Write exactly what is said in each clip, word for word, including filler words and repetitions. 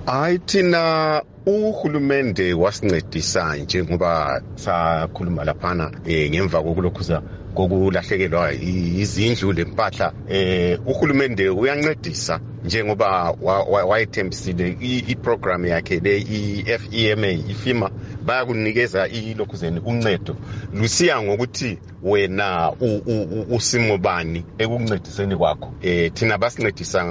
Hayi thina uhulumende wasincedisa njengoba sakhuluma laphana eh ngemva kokulokhuza kokulahlekelwa izindlu lempahla eh uhulumende uyancedisa njengoba wayethembisile iprogram yakhe le iF E M A ifima bayakunikeza ilokhuzeni uncedo lusiya ngokuthi wena usimobani ekuncediseni kwakho eh thina basincedisa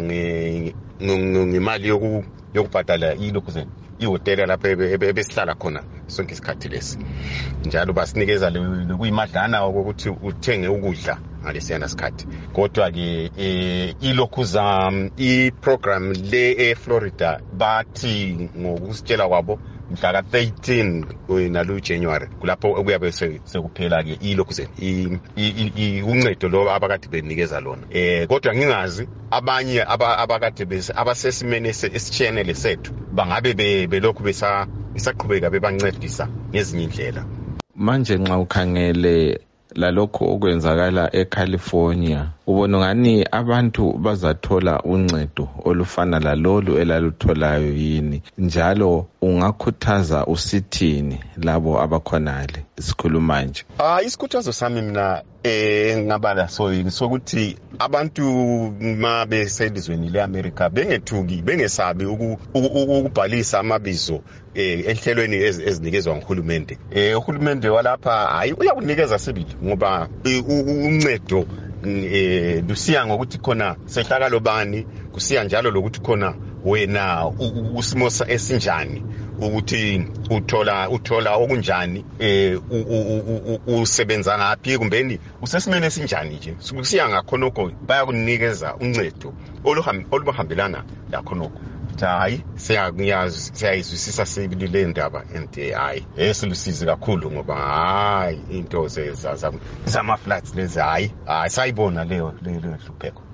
ngemali yoku yokubhadala ilokhuzeni ihotela lapha ebesihlala khona sonke isikhathi lesi njalo basinikeza lokuyimadlana ukuthi uthenge ukudla ngalesiyana sikhathi kodwa ke ilokhuza iprogram le eFlorida bathi ngokusitshela kwabo mhla ka thirteen nalu January kulapho okuyabe sekuphela ke ilokhuzeni uncedo lo abakade benikeza lona eh kodwa ngingazi abanye abakade bese abasesimene esichanele sethu bangabe belokhu besa isaqhubeka bebancedisa ngezinye indlela. Manje nxa ukhangele lalokho okwenzakala eCalifornia ubona ngani abantu bazathola uncedo olufana lalolu elalutholayo yini njalo ungakhuthaza usithini labo abakhonale isikhuluma nje? Ah isikhuthazo sami mina eh ngabala so sokuthi abantu ma beselizweni leAmerica bengethuki bengesabi ukubhalisa amabizo eh ehlelweni ezinikezwa nguhulumende. Eh uhulumende walapha hayi uyakunikeza sibili ngoba uncedo eh lusiya ngokuthi khona sehlakalo bani kusiya njalo lokuthi khona wena usimo esinjani ukuthi uthola uthola okunjani eh usebenza ngaphi kumbeni usesimene esinjani nje kusiya ngakhonoko bayakunikeza uncedo olubahambelana lakhonoko hayi siyakuyazi siyayizwisisa sibili le ndaba and hayi esilusizi kakhulu ngoba hayi into zama flats lezi hayi sayibona leyo leyo hlupheko.